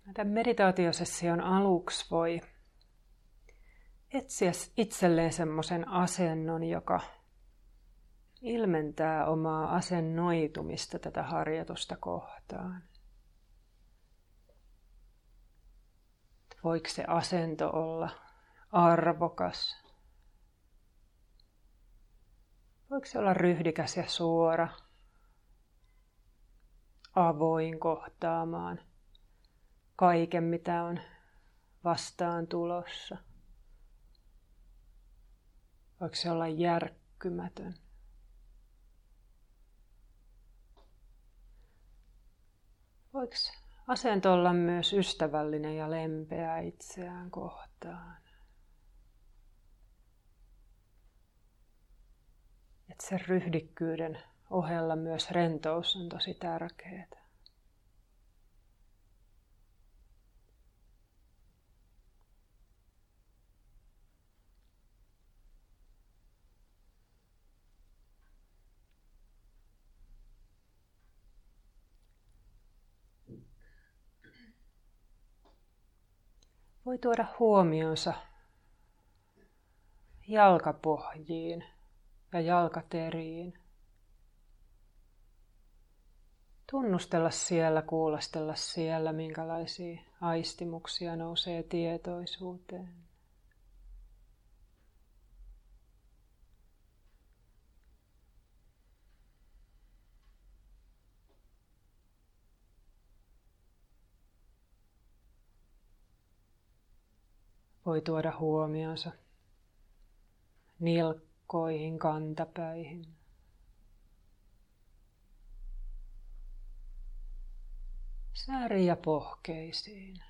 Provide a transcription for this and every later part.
Tämän meditaatiosession aluksi voi etsiä itselleen semmoisen asennon, joka ilmentää omaa asennoitumista tätä harjoitusta kohtaan. Voiko se asento olla arvokas? Voiko se olla ryhdikäs ja suora, avoin kohtaamaan kaiken, mitä on vastaan tulossa? Voiko se olla järkkymätön? Voiko asento olla myös ystävällinen ja lempeä itseään kohtaan? Että sen ryhdikkyyden ohella myös rentous on tosi tärkeää. Voi tuoda huomionsa jalkapohjiin ja jalkateriin. Tunnustella siellä, kuulostella siellä, minkälaisia aistimuksia nousee tietoisuuteen. Voi tuoda huomionsa nilkkoihin, kantapäihin. Sääriin ja pohkeisiin.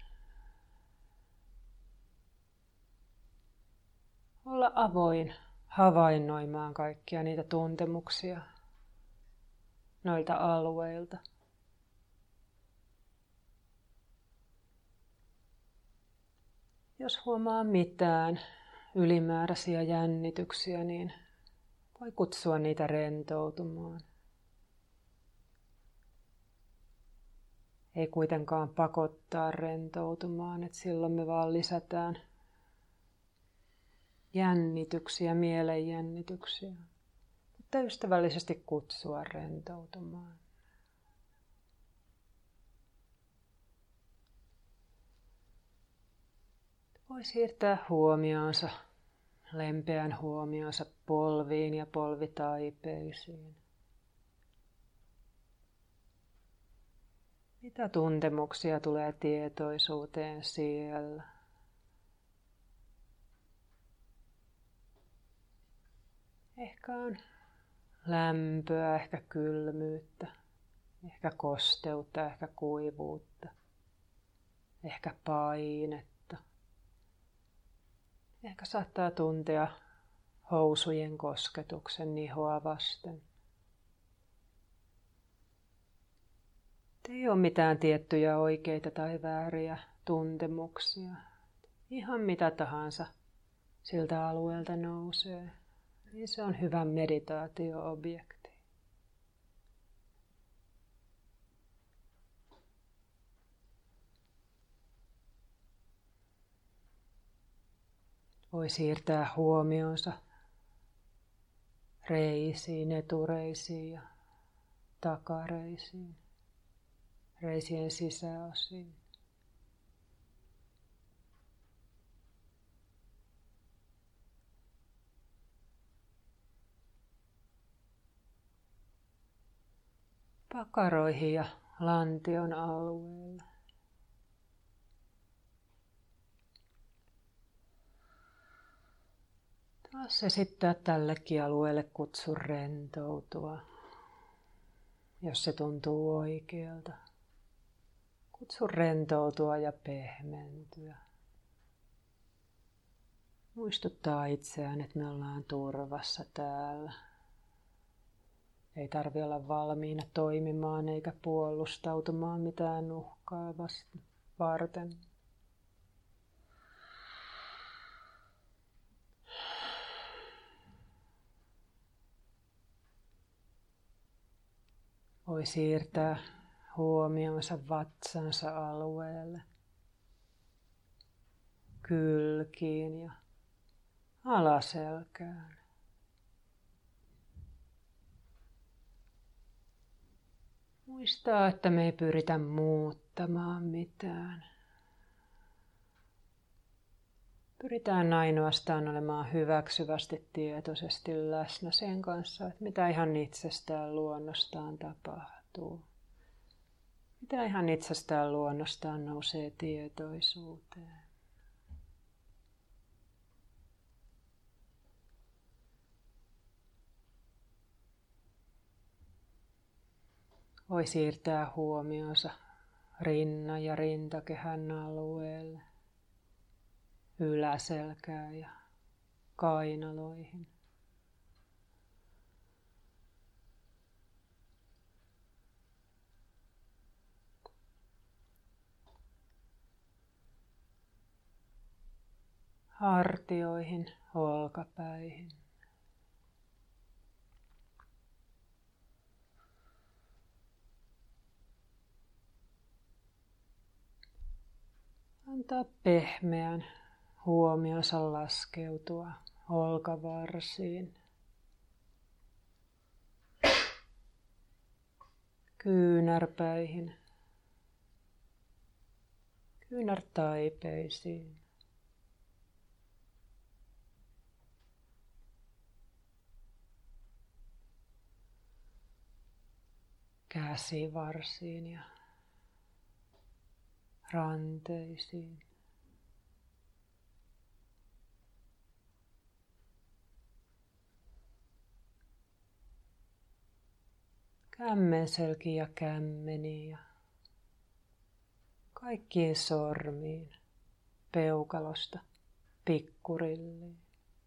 Olla avoin havainnoimaan kaikkia niitä tuntemuksia noilta alueilta. Jos huomaa mitään ylimääräisiä jännityksiä, niin voi kutsua niitä rentoutumaan. Ei kuitenkaan pakottaa rentoutumaan, että silloin me vaan lisätään jännityksiä, mielenjännityksiä. Mutta ystävällisesti kutsua rentoutumaan. Voi siirtää huomionsa, lempeän huomionsa polviin ja polvitaipeisiin. Mitä tuntemuksia tulee tietoisuuteen siellä? Ehkä on lämpöä, ehkä kylmyyttä, ehkä kosteutta, ehkä kuivuutta, ehkä painetta. Ehkä saattaa tuntea housujen kosketuksen nihoa vasten. Ei ole mitään tiettyjä oikeita tai vääriä tuntemuksia. Ihan mitä tahansa siltä alueelta nousee, niin se on hyvä meditaatio-objekti. Voi siirtää huomionsa reisiin, etureisiin ja takareisiin, reisien sisäosiin. Pakaroihin ja lantion alueelle. Taas esittää tällekin alueelle kutsu rentoutua, jos se tuntuu oikealta. Kutsu rentoutua ja pehmentyä. Muistuttaa itseään, että me ollaan turvassa täällä. Ei tarvitse olla valmiina toimimaan eikä puolustautumaan mitään uhkaa varten. Voi siirtää huomionsa vatsansa alueelle. kylkiin ja alaselkään. Muistaa, että me ei pyritä muuttamaan mitään. Pyritään ainoastaan olemaan hyväksyvästi tietoisesti läsnä sen kanssa, että mitä ihan itsestään luonnostaan tapahtuu. Mitä ihan itsestään luonnostaan nousee tietoisuuteen. Voi siirtää huomionsa rinnan ja rintakehän alueelle, yläselkään ja kainaloihin. Hartioihin, olkapäihin. Antaa pehmeän huomionsa laskeutua olkavarsiin, kyynärpäihin, kyynärtaipeisiin. Käsivarsiin ja ranteisiin. Kämmenselkiin ja kämmeniin ja kaikkiin sormiin, peukalosta pikkurilliin.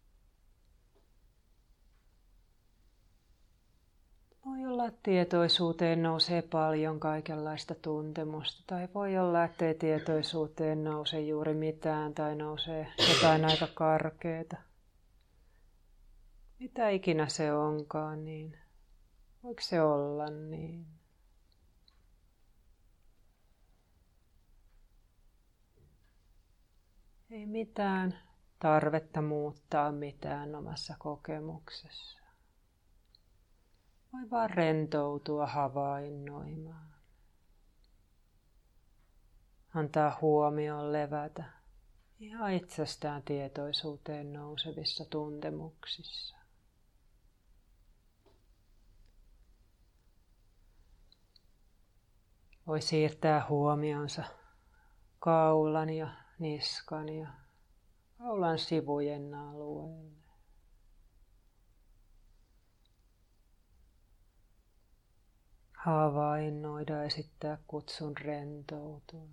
Voi olla, että tietoisuuteen nousee paljon kaikenlaista tuntemusta, tai voi olla, ettei tietoisuuteen nouse juuri mitään, tai nousee jotain aika karkeata. Mitä ikinä se onkaan, niin voiko se olla niin? Ei mitään tarvetta muuttaa mitään omassa kokemuksessa. Voi vaan rentoutua havainnoimaan. Antaa huomioon levätä ihan itsestään tietoisuuteen nousevissa tuntemuksissa. Voi siirtää huomionsa kaulan ja niskan ja kaulan sivujen alueelle. Havainnoida, esittää kutsun rentoutua.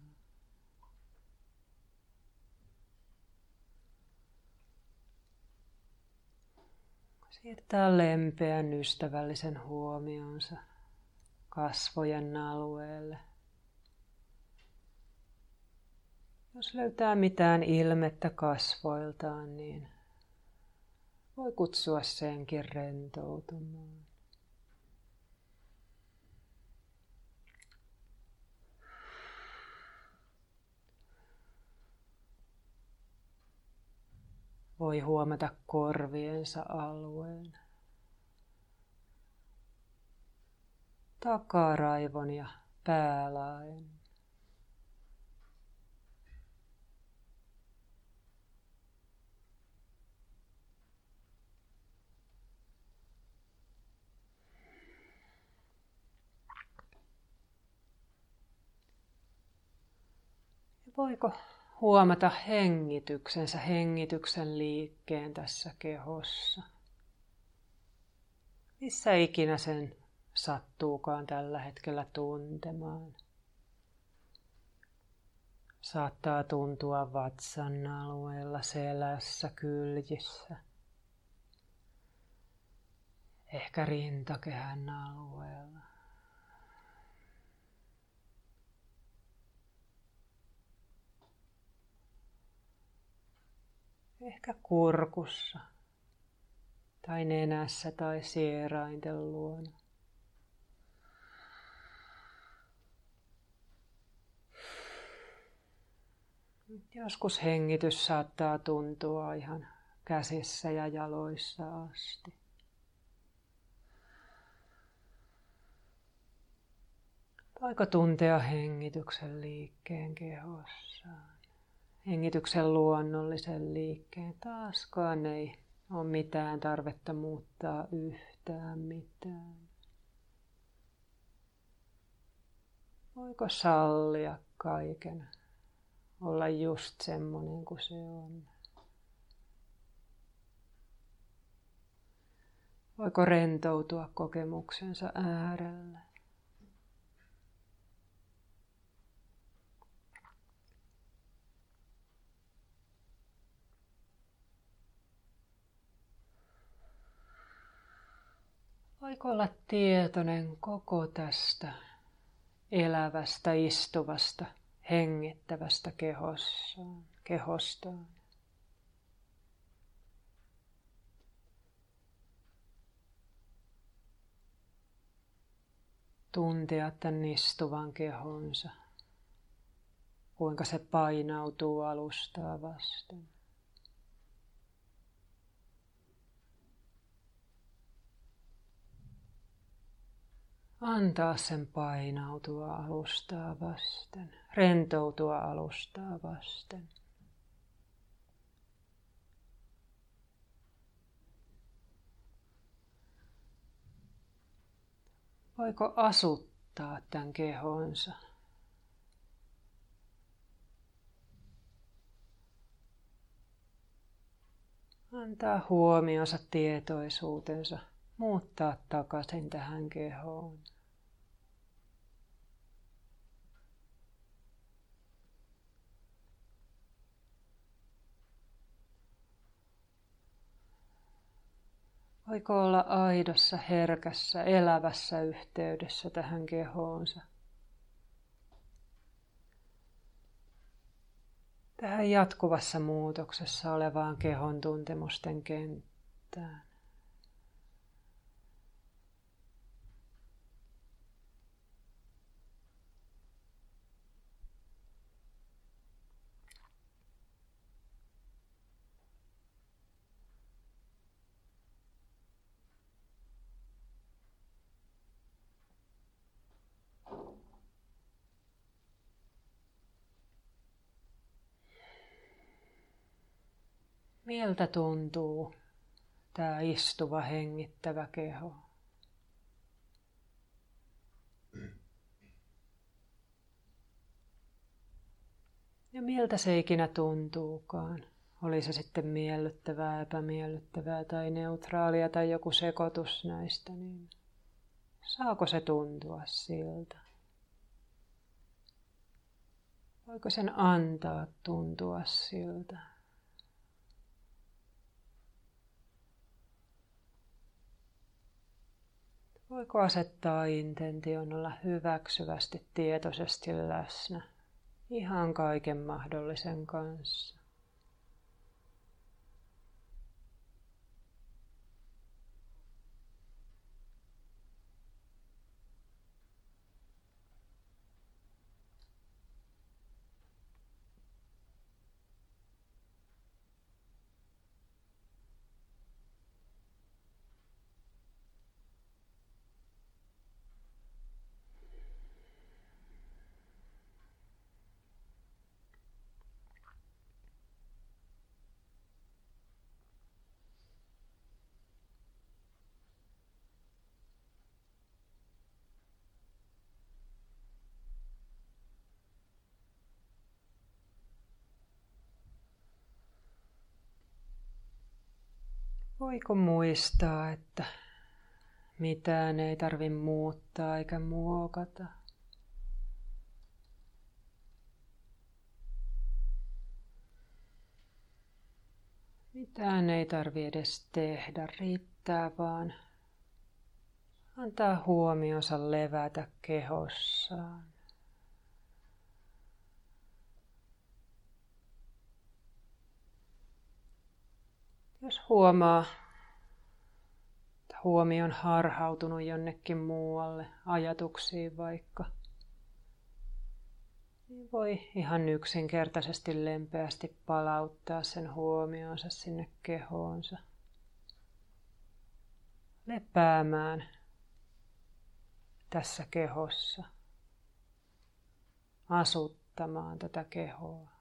Siirtää lempeän ystävällisen huomionsa kasvojen alueelle. Jos löytää mitään ilmettä kasvoiltaan, niin voi kutsua senkin rentoutumaan. Voi huomata korviensa alueen, takaraivon ja päälaen. Voiko huomata hengityksen liikkeen tässä kehossa. Missä ikinä sen sattuukaan tällä hetkellä tuntemaan. Saattaa tuntua vatsan alueella, selässä, kyljissä. Ehkä rintakehän alueella. Ehkä kurkussa tai nenässä tai sierainten luona. Joskus hengitys saattaa tuntua ihan käsissä ja jaloissa asti. Voiko tuntea hengityksen liikkeen kehossaan? Hengityksen luonnollisen liikkeen. Taaskaan ei ole mitään tarvetta muuttaa yhtään mitään. Voiko sallia kaiken olla just semmoinen kuin se on? Voiko rentoutua kokemuksensa äärellä? Voiko olla tietoinen koko tästä elävästä, istuvasta, hengittävästä kehostaan? Tuntea tämän istuvan kehonsa, kuinka se painautuu alustaa vasten. Antaa sen painautua alustaa vasten, rentoutua alustaa vasten. Voiko asuttaa tämän kehonsa? Antaa huomionsa, tietoisuutensa muuttaa takaisin tähän kehoon. Voiko olla aidossa, herkässä, elävässä yhteydessä tähän kehoonsa? Tähän jatkuvassa muutoksessa olevaan kehon tuntemusten kenttään. Miltä tuntuu tämä istuva, hengittävä keho? Ja miltä se ikinä tuntuukaan? Oli se sitten miellyttävää, epämiellyttävää tai neutraalia tai joku sekoitus näistä, niin saako se tuntua siltä? Voiko sen antaa tuntua siltä? Voiko asettaa intention olla hyväksyvästi, tietoisesti läsnä ihan kaiken mahdollisen kanssa? Voiko muistaa, että mitään ei tarvitse muuttaa eikä muokata? Mitään ei tarvitse edes tehdä, riittää vaan antaa huomionsa levätä kehossaan. Jos huomaa, että huomio on harhautunut jonnekin muualle, ajatuksiin vaikka, niin voi ihan yksinkertaisesti lempeästi palauttaa sen huomionsa sinne kehoonsa. Lepäämään tässä kehossa, asuttamaan tätä kehoa.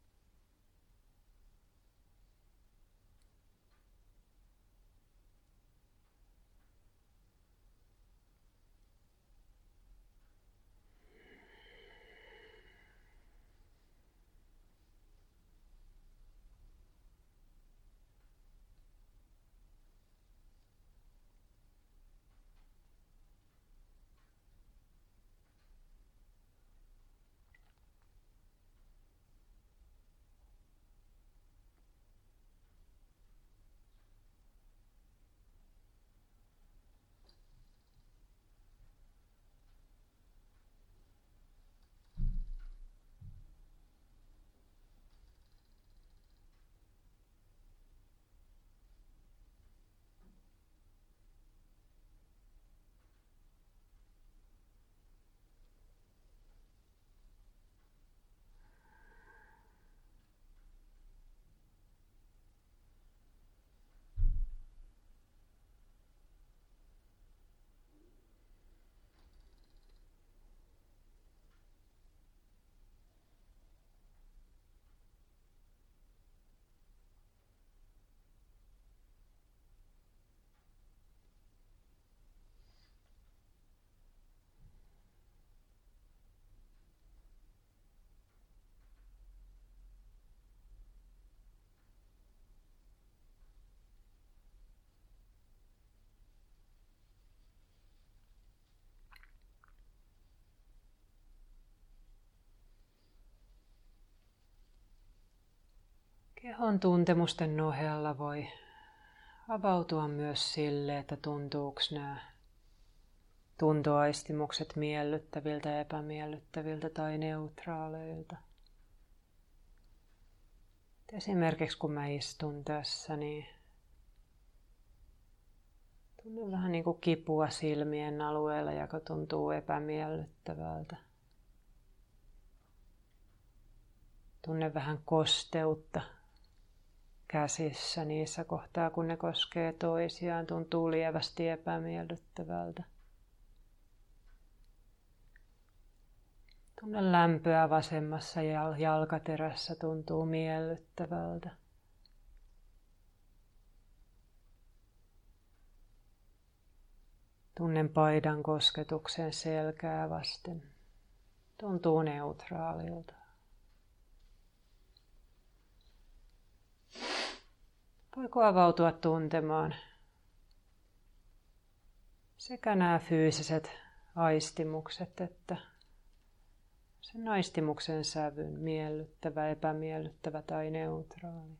Kehon tuntemusten ohella voi avautua myös sille, että tuntuuko nämä tuntoaistimukset miellyttäviltä, epämiellyttäviltä tai neutraaleilta. Esimerkiksi kun mä istun tässä, niin tunnen vähän niin kuin kipua silmien alueella, joka tuntuu epämiellyttävältä. Tunnen vähän kosteutta käsissä niissä kohtaa, kun ne koskee toisiaan, tuntuu lievästi epämiellyttävältä. Tunnen lämpöä vasemmassa jalkaterässä, tuntuu miellyttävältä. Tunnen paidan kosketuksen selkää vasten, tuntuu neutraalilta. Voiko avautua tuntemaan sekä nämä fyysiset aistimukset että sen aistimuksen sävyn, miellyttävä, epämiellyttävä tai neutraali.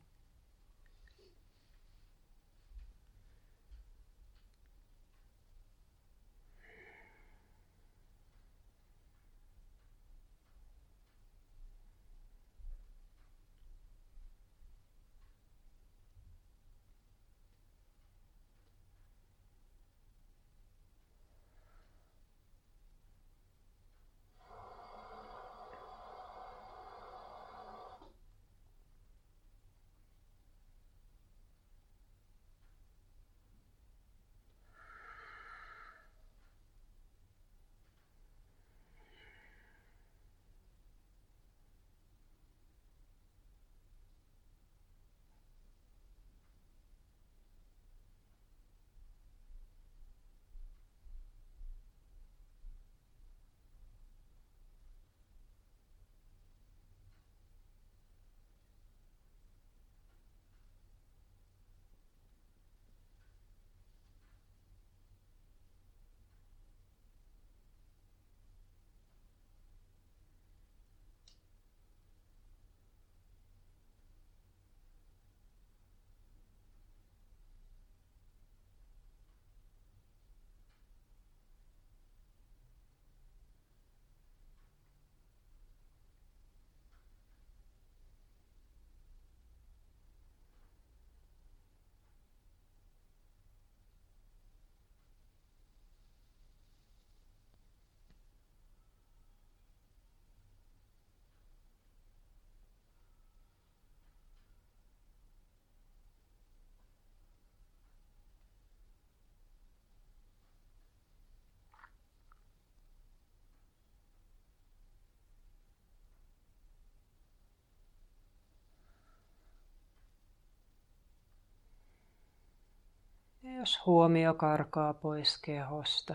Ja jos huomio karkaa pois kehosta,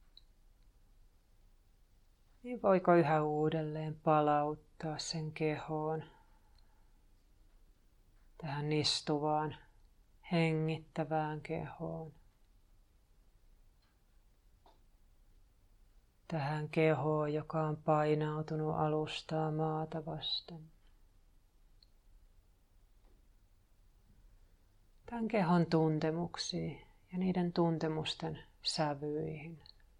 niin voiko yhä uudelleen palauttaa sen kehoon, tähän istuvaan, hengittävään kehoon. Tähän kehoon, joka on painautunut alustaa maata vasten. Tämän kehon tuntemuksiin ja niiden tuntemusten sävyihin.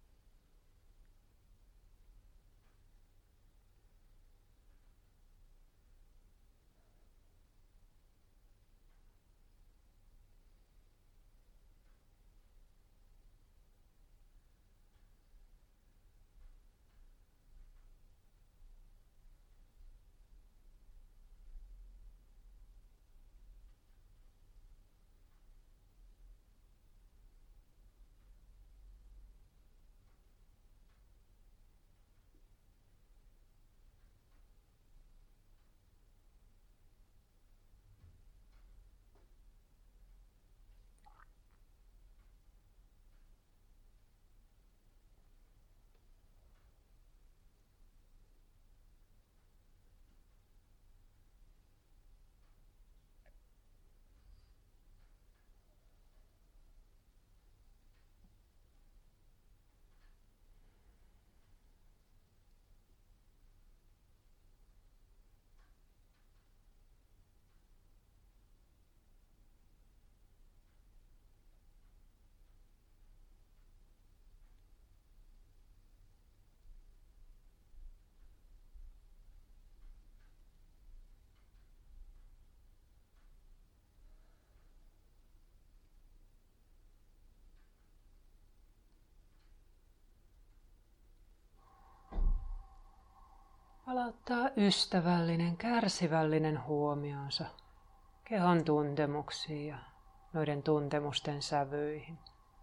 Palauttaa ystävällinen, kärsivällinen huomionsa kehon tuntemuksiin ja noiden tuntemusten sävyihin.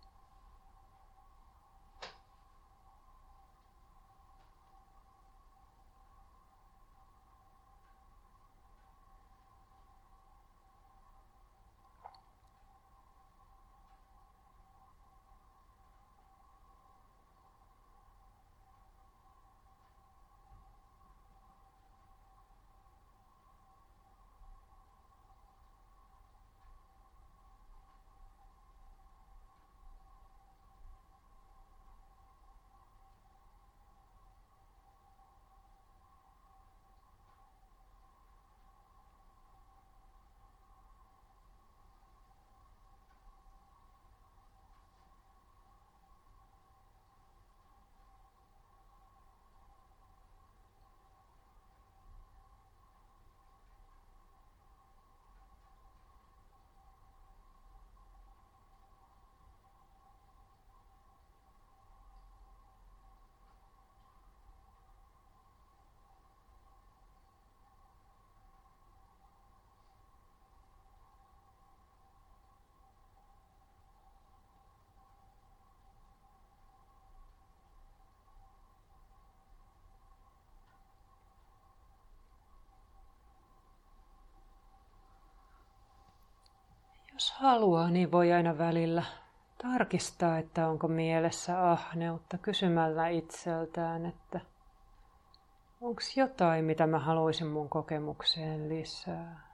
Jos haluaa, niin voi aina välillä tarkistaa, että onko mielessä ahneutta kysymällä itseltään, että onko jotain, mitä mä haluaisin mun kokemukseen lisää.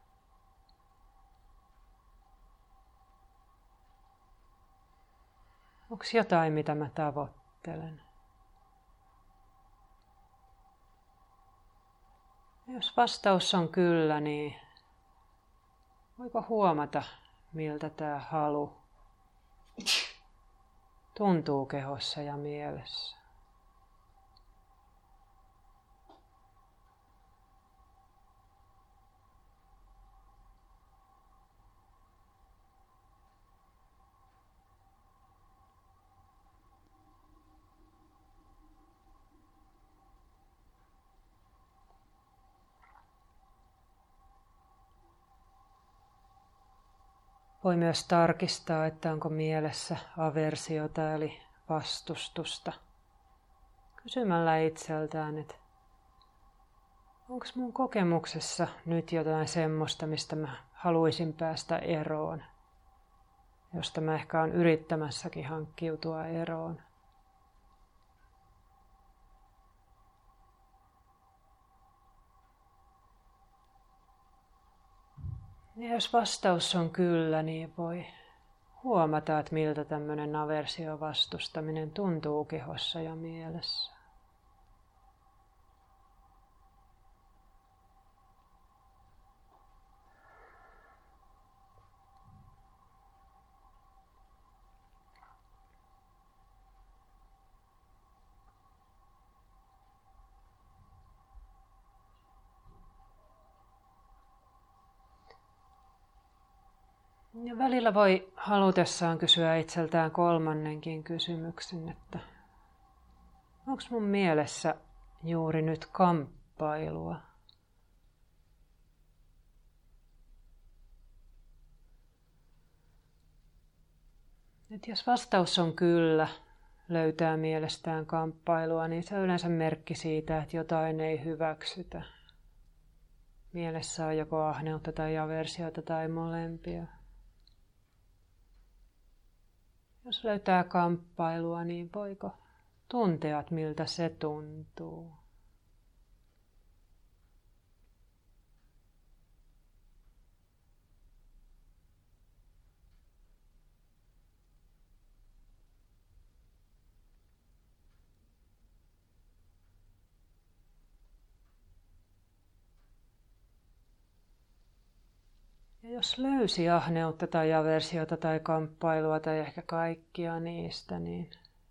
Onko jotain, mitä mä tavoittelen? Ja jos vastaus on kyllä, niin voiko huomata, miltä tämä halu tuntuu kehossa ja mielessä? Voi myös tarkistaa, että onko mielessä aversiota eli vastustusta. Kysymällä itseltään, että onko mun kokemuksessa nyt jotain semmoista, mistä mä haluaisin päästä eroon. josta mä ehkä olen yrittämässäkin hankkiutua eroon. Ja jos vastaus on kyllä, niin voi huomata, että miltä tämmöinen aversiovastustaminen tuntuu kehossa ja mielessä. Ja välillä voi halutessaan kysyä itseltään kolmannenkin kysymyksen, että onko mun mielessä juuri nyt kamppailua? Et jos vastaus on kyllä, löytää mielestään kamppailua, niin se on yleensä merkki siitä, että jotain ei hyväksytä. Mielessä on joko ahneutta tai aversiota tai molempia. Jos löytää kamppailua, niin voiko tuntea, että miltä se tuntuu? Ja jos löysi ahneutta tai aversiota tai kamppailua tai ehkä kaikkia niistä, niin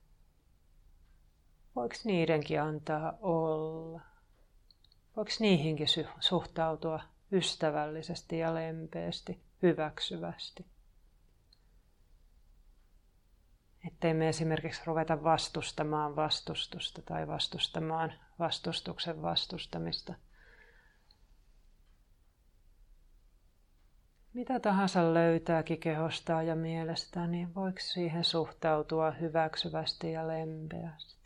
voiko niidenkin antaa olla? Voiko niihinkin suhtautua ystävällisesti ja lempeästi, hyväksyvästi? Ettei me esimerkiksi ruveta vastustamaan vastustusta tai vastustamaan vastustuksen vastustamista. Mitä tahansa löytääkin kehostaan ja mielestään, niin voiko siihen suhtautua hyväksyvästi ja lempeästi?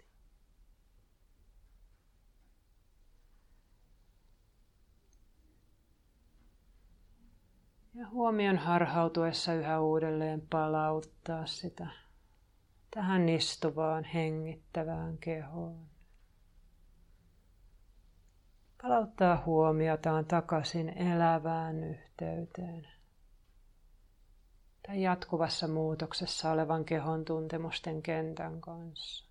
Ja huomion harhautuessa yhä uudelleen palauttaa sitä tähän istuvaan, hengittävään kehoon. Palauttaa huomiotaan takaisin elävään yhteyteen. Tai jatkuvassa muutoksessa olevan kehon tuntemusten kentän kanssa.